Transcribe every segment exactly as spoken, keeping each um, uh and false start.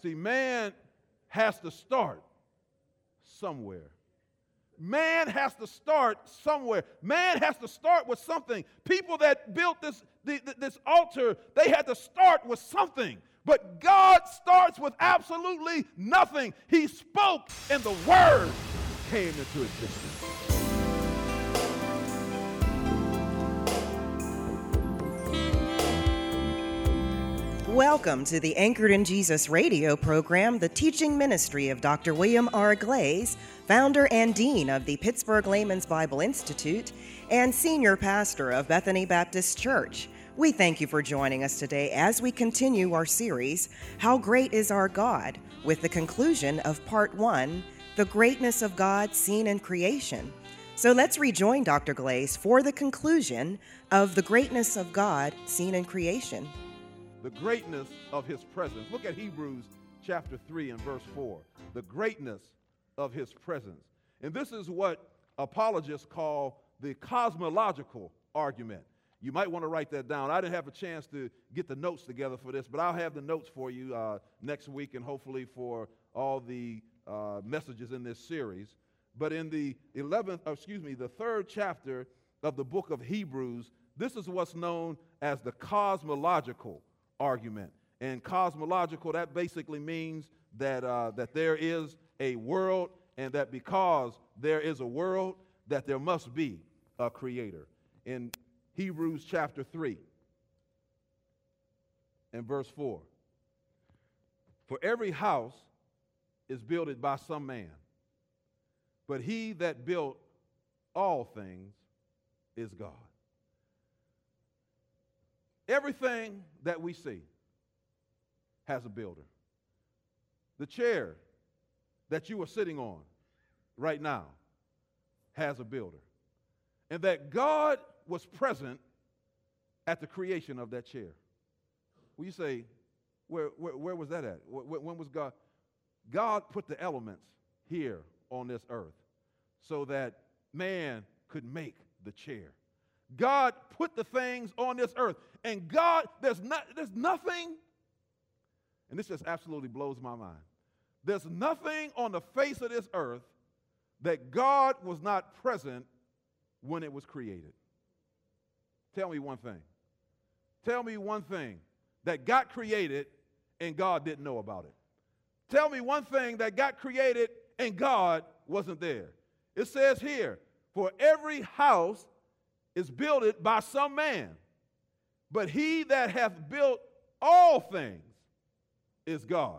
See, man has to start somewhere. Man has to start somewhere. Man has to start with something. People that built this, the, this altar, they had to start with something. But God starts with absolutely nothing. He spoke and the word came into existence. Welcome to the Anchored in Jesus radio program, the teaching ministry of Doctor William R. Glaze, founder and dean of the Pittsburgh Layman's Bible Institute and senior pastor of Bethany Baptist Church. We thank you for joining us today as we continue our series, How Great is Our God, with the conclusion of part one, The Greatness of God Seen in Creation. So let's rejoin Doctor Glaze for the conclusion of The Greatness of God Seen in Creation. The greatness of his presence. Look at Hebrews chapter three and verse four. The greatness of his presence. And this is what apologists call the cosmological argument. You might want to write that down. I didn't have a chance to get the notes together for this, but I'll have the notes for you uh, next week and hopefully for all the uh, messages in this series. But in the eleventh, or excuse me, the third chapter of the book of Hebrews, this is what's known as the cosmological argument. And cosmological, that basically means that uh, that there is a world, and that because there is a world, that there must be a creator. In Hebrews chapter three and verse four, for every house is builded by some man, but he that built all things is God. Everything that we see has a builder. The chair that you are sitting on right now has a builder. And that God was present at the creation of that chair. Well, you say, where, where, where was that at? When was God? God put the elements here on this earth so that man could make the chair. God put the things on this earth. And God, there's not, there's nothing, and this just absolutely blows my mind. There's nothing on the face of this earth that God was not present when it was created. Tell me one thing. Tell me one thing that got created and God didn't know about it. Tell me one thing that got created and God wasn't there. It says here, for every house is builded by some man, but he that hath built all things is God.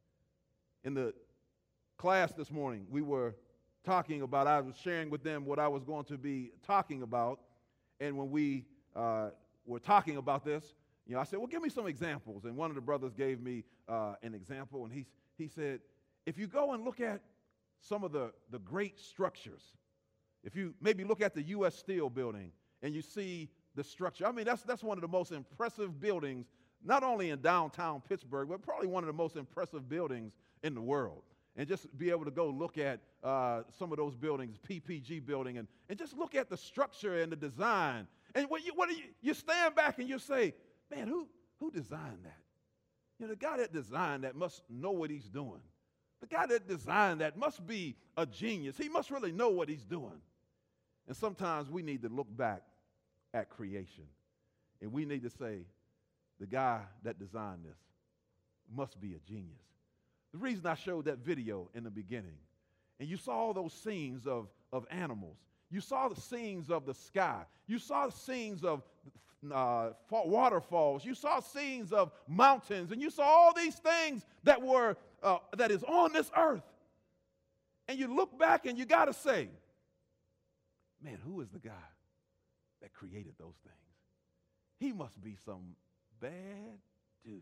In the class this morning, we were talking about, I was sharing with them what I was going to be talking about, and when we uh, were talking about this, you know, I said, well, give me some examples, and one of the brothers gave me uh, an example, and he, he said, if you go and look at some of the, the great structures, if you maybe look at the U S Steel building, and you see the structure. I mean, that's that's one of the most impressive buildings, not only in downtown Pittsburgh, but probably one of the most impressive buildings in the world. And just be able to go look at uh, some of those buildings, P P G building, and, and just look at the structure and the design. And what you, what do you, you stand back and you say, man, who, who designed that? You know, the guy that designed that must know what he's doing. The guy that designed that must be a genius. He must really know what he's doing. And sometimes we need to look back at creation, and we need to say, the guy that designed this must be a genius. The reason I showed that video in the beginning, and you saw all those scenes of, of animals, you saw the scenes of the sky, you saw the scenes of uh, waterfalls, you saw scenes of mountains, and you saw all these things that were uh, that is on this earth. And you look back and you got to say, man, who is the guy that created those things? He must be some bad dude.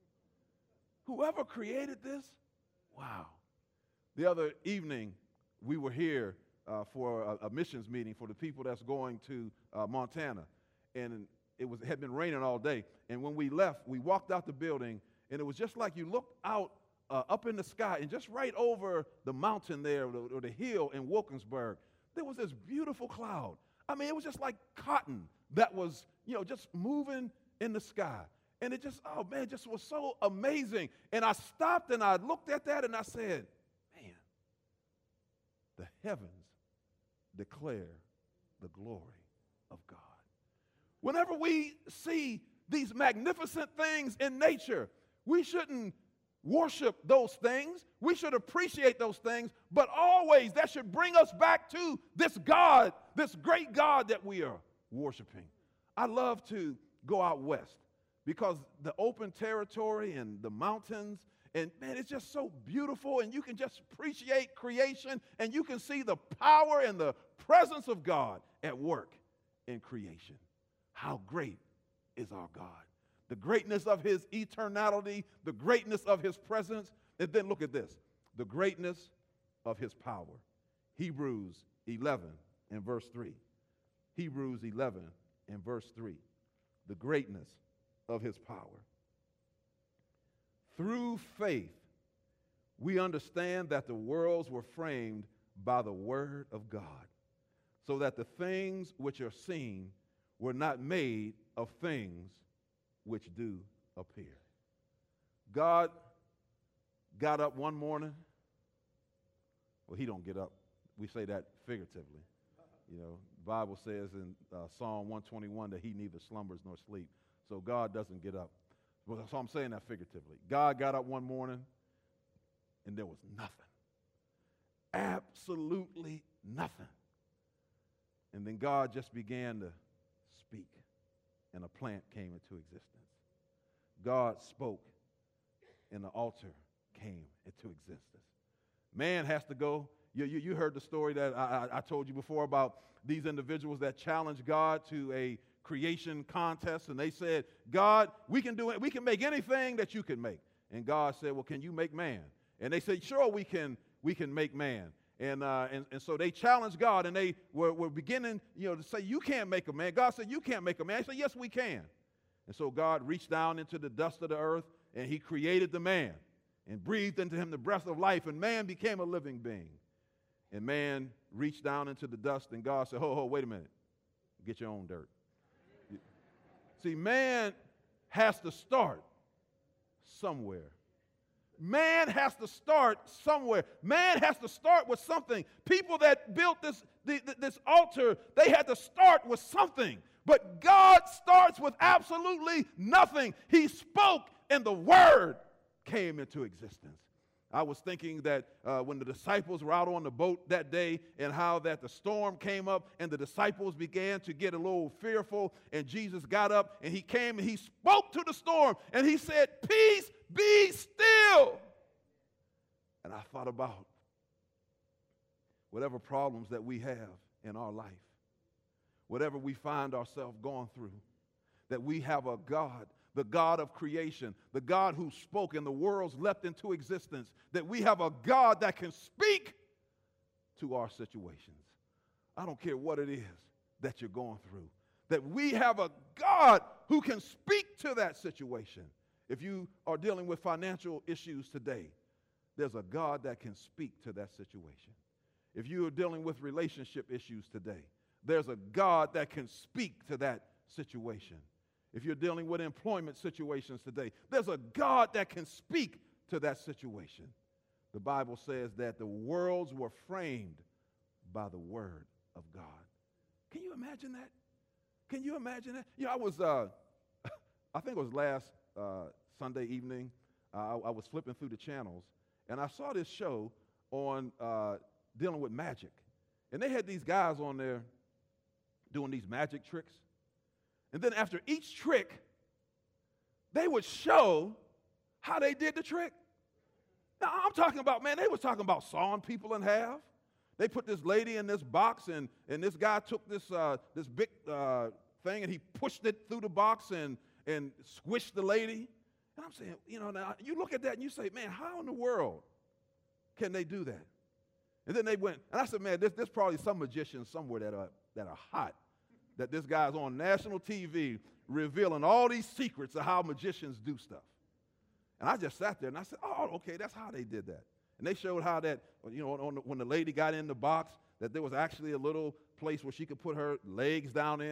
Whoever created this, wow. The other evening, we were here uh, for a, a missions meeting for the people that's going to uh, Montana. And it was it had been raining all day. And when we left, we walked out the building, and it was just like you looked out uh, up in the sky, and just right over the mountain there, or the, or the hill in Wilkinsburg, there was this beautiful cloud. I mean, it was just like cotton that was, you know, just moving in the sky. And it just, oh man, it just was so amazing. And I stopped and I looked at that and I said, man, the heavens declare the glory of God. Whenever we see these magnificent things in nature, we shouldn't worship those things. We should appreciate those things, but always that should bring us back to this God, this great God that we are worshiping. I love to go out west because the open territory and the mountains, and man, it's just so beautiful, and you can just appreciate creation, and you can see the power and the presence of God at work in creation. How great is our God. The greatness of his eternality, the greatness of his presence, and then look at this, the greatness of his power. Hebrews eleven and verse three. Hebrews eleven and verse three. The greatness of his power. Through faith, we understand that the worlds were framed by the word of God, so that the things which are seen were not made of things which do appear. God got up one morning. Well, he don't get up. We say that figuratively. You know, the Bible says in uh, Psalm one twenty-one that he neither slumbers nor sleep. So God doesn't get up. Well, so I'm saying that figuratively. God got up one morning and there was nothing. Absolutely nothing. And then God just began to speak, and a plant came into existence. God spoke, and the altar came into existence. Man has to go. You, you, you heard the story that I, I, I told you before about these individuals that challenged God to a creation contest, and they said, God, we can do it. We can make anything that you can make. And God said, well, can you make man? And they said, sure, we can, we can make man. And, uh, and and so they challenged God, and they were, were beginning, you know, to say, you can't make a man. God said, you can't make a man. He said, yes, we can. And so God reached down into the dust of the earth, and he created the man and breathed into him the breath of life, and man became a living being. And man reached down into the dust, and God said, ho, ho, wait a minute. Get your own dirt. See, man has to start somewhere. Man has to start somewhere. Man has to start with something. People that built this, the, this altar, they had to start with something. But God starts with absolutely nothing. He spoke, and the word came into existence. I was thinking that uh, when the disciples were out on the boat that day, and how that the storm came up and the disciples began to get a little fearful, and Jesus got up and he came and he spoke to the storm and he said, peace, be still. And I thought about whatever problems that we have in our life, whatever we find ourselves going through, that we have a God, the God of creation, the God who spoke and the worlds leapt into existence, that we have a God that can speak to our situations. I don't care what it is that you're going through, that we have a God who can speak to that situation. If you are dealing with financial issues today, there's a God that can speak to that situation. If you are dealing with relationship issues today, there's a God that can speak to that situation. If you're dealing with employment situations today, there's a God that can speak to that situation. The Bible says that the worlds were framed by the word of God. Can you imagine that? Can you imagine that? You know, I was, uh, I think it was last uh, Sunday evening, uh, I, I was flipping through the channels, and I saw this show on uh, dealing with magic. And they had these guys on there doing these magic tricks. And then after each trick, they would show how they did the trick. Now, I'm talking about, man, they was talking about sawing people in half. They put this lady in this box, and, and this guy took this, uh, this big uh, thing, and he pushed it through the box and, and squished the lady. And I'm saying, you know, now you look at that and you say, man, how in the world can they do that? And then they went, and I said, man, there's, there's probably some magicians somewhere that are, that are hot, that this guy's on national T V revealing all these secrets of how magicians do stuff. And I just sat there and I said, oh, okay, that's how they did that. And they showed how that, you know, on the, when the lady got in the box, that there was actually a little place where she could put her legs down in.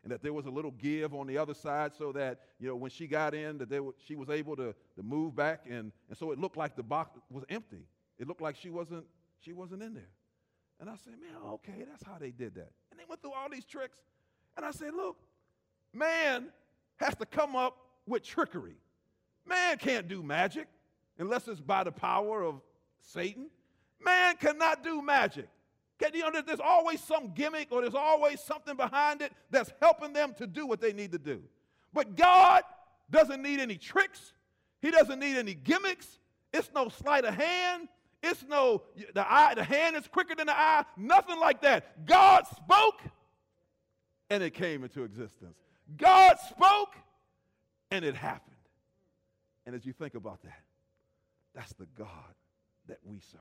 and that there was a little give on the other side so that, you know, when she got in, that they were, she was able to, to move back, and, and so it looked like the box was empty. It looked like she wasn't, she wasn't in there. And I said, man, okay, that's how they did that. And they went through all these tricks. And I said, look, man has to come up with trickery. Man can't do magic unless it's by the power of Satan. Man cannot do magic. Can you know, there's always some gimmick or there's always something behind it that's helping them to do what they need to do. But God doesn't need any tricks. He doesn't need any gimmicks. It's no sleight of hand. It's no, the eye, the hand is quicker than the eye. Nothing like that. God spoke, and it came into existence. God spoke, and it happened. And as you think about that, that's the God that we serve.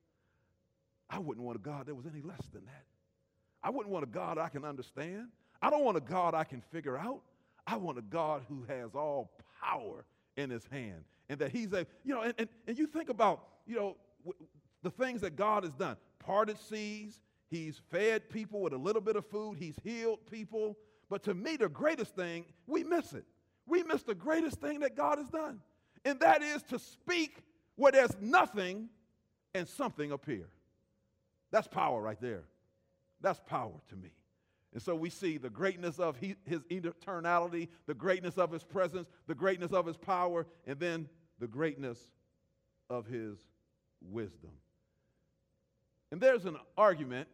I wouldn't want a God that was any less than that. I wouldn't want a God I can understand. I don't want a God I can figure out. I want a God who has all power in his hand. And that he's a, you know, and, and, and you think about, you know, w- the things that God has done. Parted seas, he's fed people with a little bit of food, he's healed people. But to me, the greatest thing, we miss it. We miss the greatest thing that God has done. And that is to speak where there's nothing and something appear. That's power right there. That's power to me. And so we see the greatness of he, his eternality, the greatness of his presence, the greatness of his power, and then the greatness of his wisdom. And there's an argument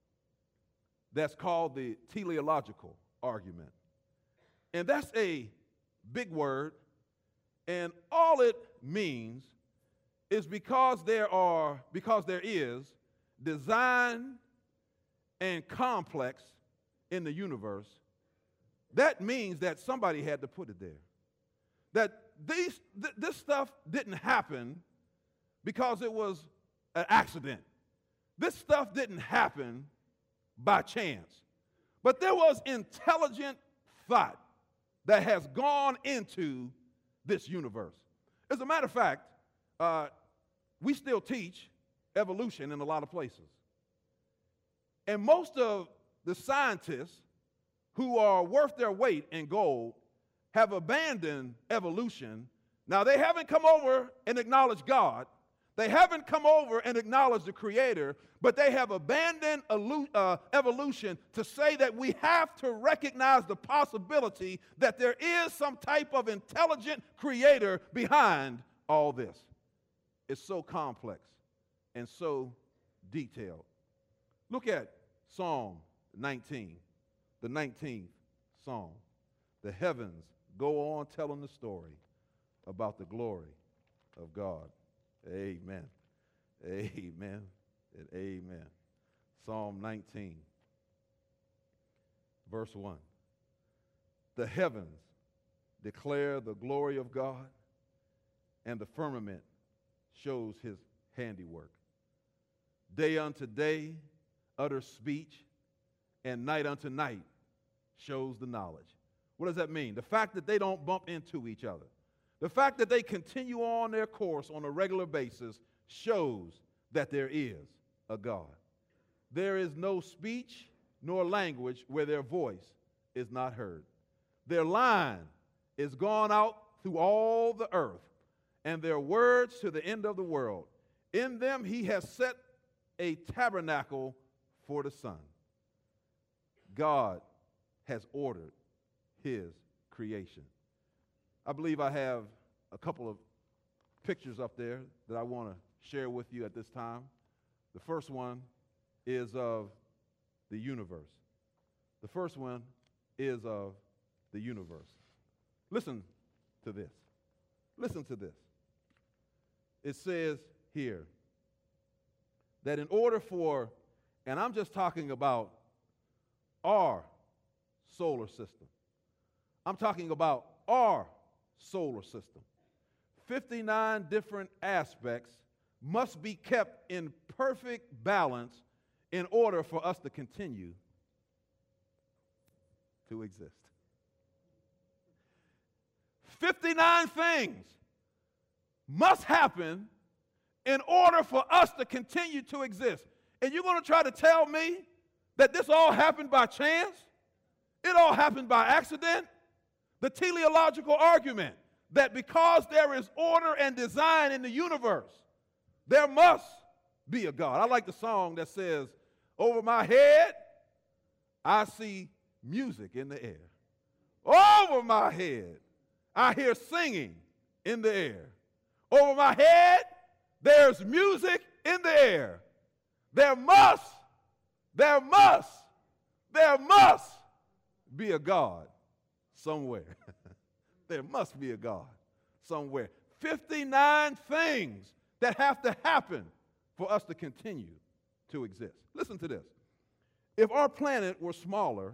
that's called the teleological argument. And that's a big word, and all it means is because there are, because there is design and complex in the universe, that means that somebody had to put it there. That these, th- this stuff didn't happen because it was an accident. This stuff didn't happen by chance. But there was intelligent thought that has gone into this universe. As a matter of fact, uh, we still teach evolution in a lot of places. And most of the scientists who are worth their weight in gold have abandoned evolution. Now, they haven't come over and acknowledged God. They haven't come over and acknowledged the Creator, but they have abandoned uh, evolution to say that we have to recognize the possibility that there is some type of intelligent Creator behind all this. It's so complex and so detailed. Look at Psalm nineteen, the nineteenth Psalm. The heavens go on telling the story about the glory of God. Amen. Amen. And amen. Psalm nineteen, verse one. The heavens declare the glory of God, and the firmament shows his handiwork. Day unto day utters speech, and night unto night shows the knowledge. What does that mean? The fact that they don't bump into each other. The fact that they continue on their course on a regular basis shows that there is a God. There is no speech nor language where their voice is not heard. Their line is gone out through all the earth, and their words to the end of the world. In them he has set a tabernacle for the sun. God has ordered his creation. I believe I have a couple of pictures up there that I want to share with you at this time. The first one is of the universe. The first one is of the universe. Listen to this. Listen to this. It says here that in order for, and I'm just talking about our solar system. I'm talking about our solar system. fifty-nine different aspects must be kept in perfect balance in order for us to continue to exist. fifty-nine things must happen in order for us to continue to exist. And you're going to try to tell me that this all happened by chance? It it all happened by accident. The teleological argument that because there is order and design in the universe, there must be a God. I like the song that says, over my head, I see music in the air. Over my head, I hear singing in the air. Over my head, there's music in the air. There must, there must, there must be a God somewhere. There must be a God somewhere. fifty-nine things that have to happen for us to continue to exist. Listen to this. If our planet were smaller,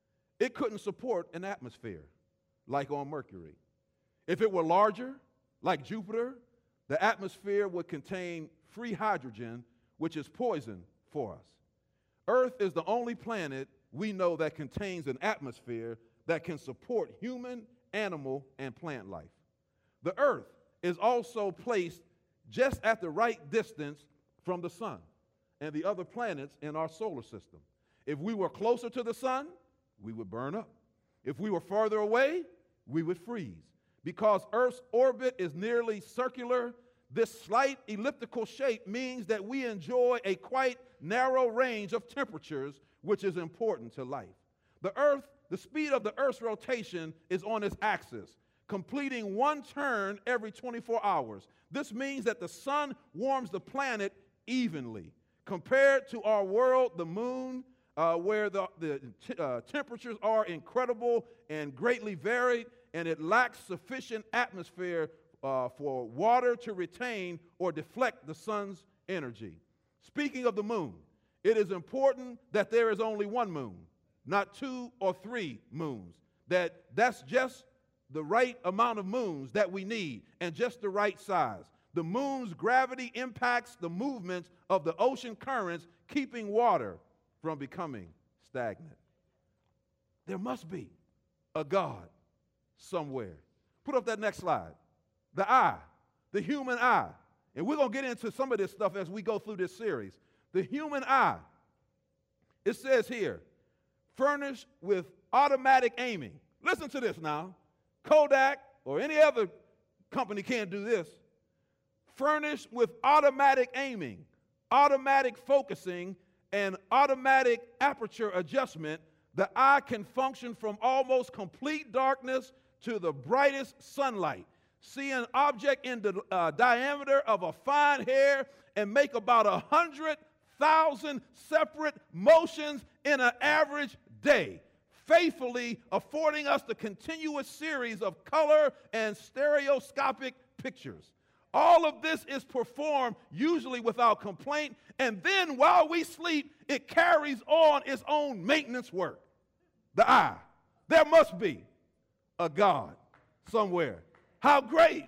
it couldn't support an atmosphere like on Mercury. If it were larger, like Jupiter, the atmosphere would contain free hydrogen, which is poison for us. Earth is the only planet we know that contains an atmosphere that can support human, animal, and plant life. The Earth is also placed just at the right distance from the sun and the other planets in our solar system. If we were closer to the sun, we would burn up. If we were further away, we would freeze. Because Earth's orbit is nearly circular, this slight elliptical shape means that we enjoy a quite narrow range of temperatures, which is important to life. The Earth, the speed of the Earth's rotation is on its axis, completing one turn every twenty-four hours. This means that the sun warms the planet evenly. Compared to our world, the moon, uh, where the, the t- uh, temperatures are incredible and greatly varied, and it lacks sufficient atmosphere uh, for water to retain or deflect the sun's energy. Speaking of the moon, it is important that there is only one moon, not two or three moons. That that's just the right amount of moons that we need and just the right size. The moon's gravity impacts the movements of the ocean currents, keeping water from becoming stagnant. There must be a God somewhere. Put up that next slide. The eye, the human eye. And we're going to get into some of this stuff as we go through this series. The human eye, it says here, furnished with automatic aiming. Listen to this now. Kodak or any other company can't do this. Furnished with automatic aiming, automatic focusing, and automatic aperture adjustment, the eye can function from almost complete darkness to the brightest sunlight. See an object in the uh, diameter of a fine hair and make about a hundred thousand separate motions in an average day, faithfully affording us the continuous series of color and stereoscopic pictures. All of this is performed usually without complaint, and then while we sleep, it carries on its own maintenance work. The eye. There must be a God somewhere. How great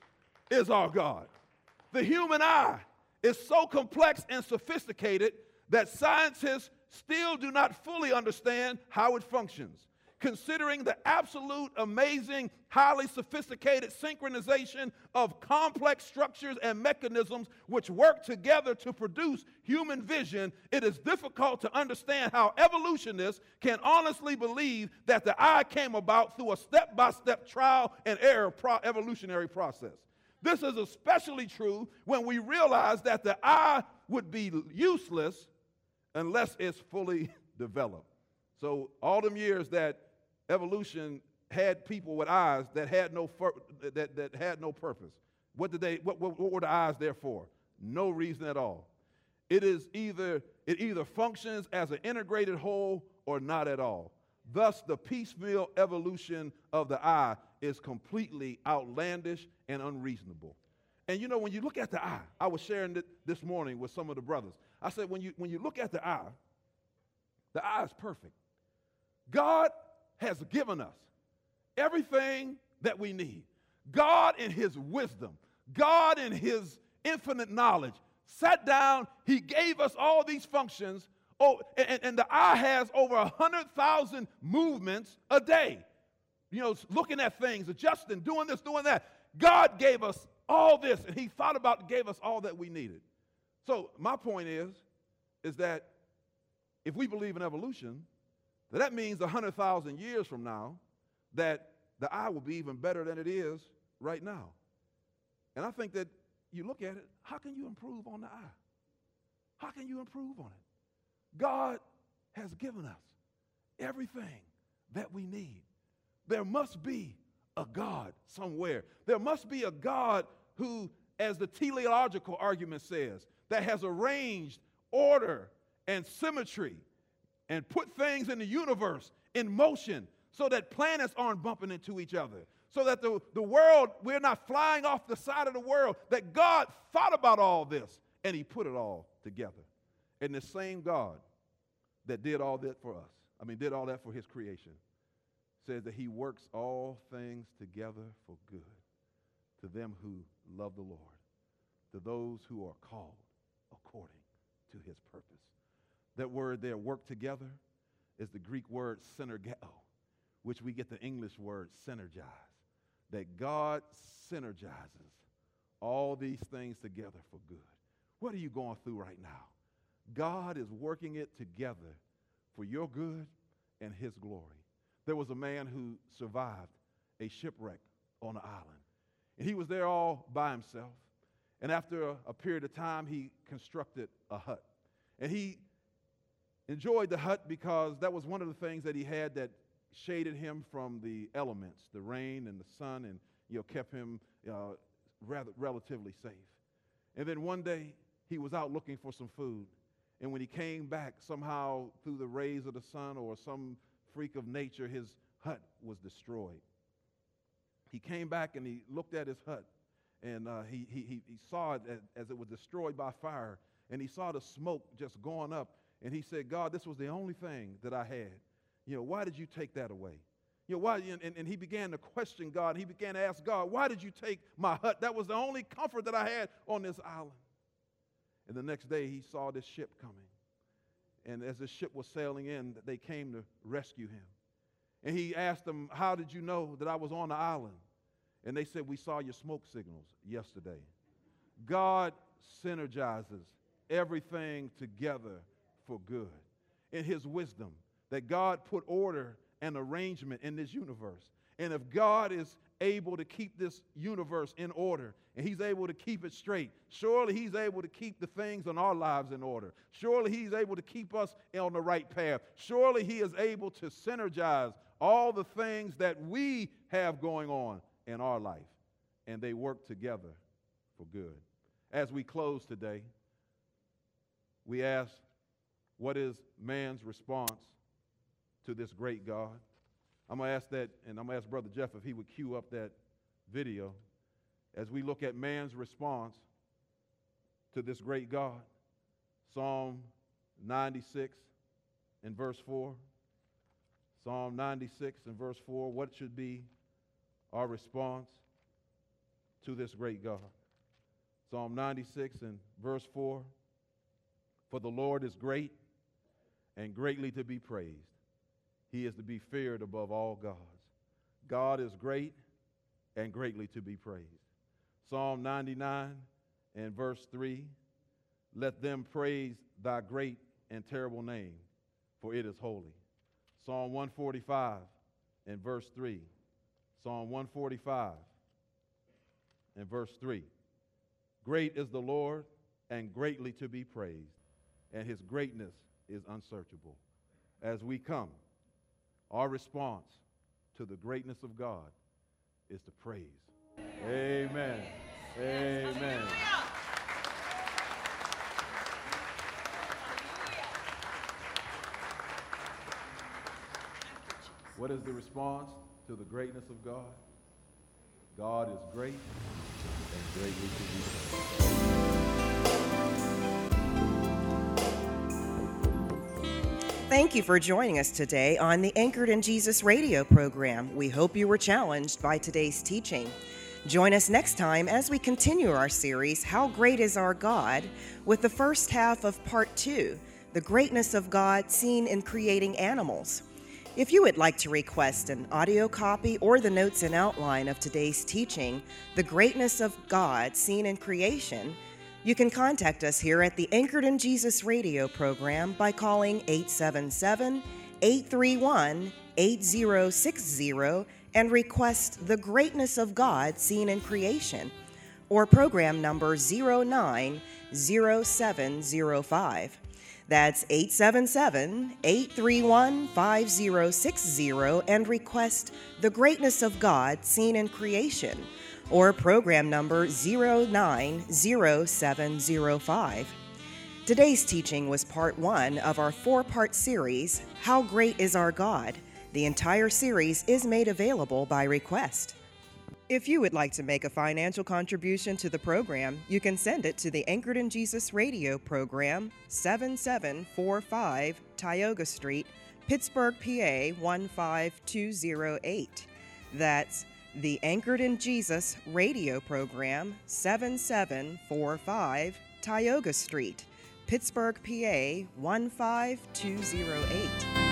is our God? The human eye is so complex and sophisticated that scientists still do not fully understand how it functions. Considering the absolute amazing, highly sophisticated synchronization of complex structures and mechanisms which work together to produce human vision, it is difficult to understand how evolutionists can honestly believe that the eye came about through a step-by-step trial and error pro- evolutionary process. This is especially true when we realize that the eye would be useless unless it's fully developed. So all them years that evolution had people with eyes that had no fur, that, that had no purpose. What did they? What, what, what were the eyes there for? No reason at all. It is either it either functions as an integrated whole or not at all. Thus, the piecemeal evolution of the eye is completely outlandish and unreasonable. And you know, when you look at the eye, I was sharing it this morning with some of the brothers. I said, when you when you look at the eye, the eye is perfect. God has given us everything that we need. God in his wisdom, God in his infinite knowledge, sat down, he gave us all these functions, oh, and, and the eye has over one hundred thousand movements a day. You know, looking at things, adjusting, doing this, doing that. God gave us all this, and he thought about and gave us all that we needed. So my point is, is that if we believe in evolution, Now, that means one hundred thousand years from now that the eye will be even better than it is right now. And I think that you look at it, how can you improve on the eye? How can you improve on it? God has given us everything that we need. There must be a God somewhere. There must be a God who, as the teleological argument says, that has arranged order and symmetry and put things in the universe in motion so that planets aren't bumping into each other, so that the, the world, we're not flying off the side of the world, that God thought about all this and he put it all together. And the same God that did all that for us, I mean, did all that for his creation, says that he works all things together for good to them who love the Lord, to those who are called according to his purpose. That word there, work together, is the Greek word synergeo, which we get the English word synergize. That God synergizes all these things together for good. What are you going through right now? God is working it together for your good and his glory. There was a man who survived a shipwreck on an island. And he was there all by himself. And after a, a period of time, he constructed a hut. And he enjoyed the hut because that was one of the things that he had that shaded him from the elements, the rain and the sun, and you know, kept him uh, rather relatively safe. And then one day, he was out looking for some food. And when he came back, somehow through the rays of the sun or some freak of nature, his hut was destroyed. He came back and he looked at his hut, and uh, he, he, he saw it as, as it was destroyed by fire, and he saw the smoke just going up, and he said, God, this was the only thing that I had. You know, why did you take that away? You know, why? And, and he began to question God. He began to ask God, why did you take my hut? That was the only comfort that I had on this island. And the next day he saw this ship coming. And as the ship was sailing in, they came to rescue him. And he asked them, how did you know that I was on the island? And they said, we saw your smoke signals yesterday. God synergizes everything together for good. In his wisdom, that God put order and arrangement in this universe. And if God is able to keep this universe in order, and he's able to keep it straight, surely he's able to keep the things in our lives in order. Surely he's able to keep us on the right path. Surely he is able to synergize all the things that we have going on in our life, and they work together for good. As we close today, we ask, what is man's response to this great God? I'm going to ask that, and I'm going to ask Brother Jeff if he would cue up that video as we look at man's response to this great God. Psalm ninety-six and verse four. Psalm ninety-six and verse four. What should be our response to this great God? Psalm ninety-six and verse four. For the Lord is great and greatly to be praised. He is to be feared above all gods. God is great and greatly to be praised. Psalm ninety-nine and verse three. Let them praise thy great and terrible name, for it is holy. Psalm one forty-five and verse three. Psalm one forty-five and verse three. Great is the Lord and greatly to be praised, and his greatness is unsearchable. As we come, our response to the greatness of God is to praise. Amen. Amen. What is the response to the greatness of God? God is great and greatly to be praised. Thank you for joining us today on the Anchored in Jesus radio program. We hope you were challenged by today's teaching. Join us next time as we continue our series, How Great is Our God, with the first half of part two, The Greatness of God Seen in Creating Animals. If you would like to request an audio copy or the notes and outline of today's teaching, The Greatness of God Seen in Creation, you can contact us here at the Anchored in Jesus radio program by calling eight seven seven, eight three one, eight zero six zero and request The Greatness of God Seen in Creation, or program number zero nine zero seven zero five. That's eight seven seven, eight three one, five zero six zero and request The Greatness of God Seen in Creation, or program number zero nine zero seven zero five. Today's teaching was part one of our four-part series, How Great is Our God? The entire series is made available by request. If you would like to make a financial contribution to the program, you can send it to the Anchored in Jesus Radio program, seven seven four five Tioga Street, Pittsburgh, P A one five two zero eight. That's the Anchored in Jesus Radio program, seven seven four five Tioga Street, Pittsburgh, P A one five two zero eight.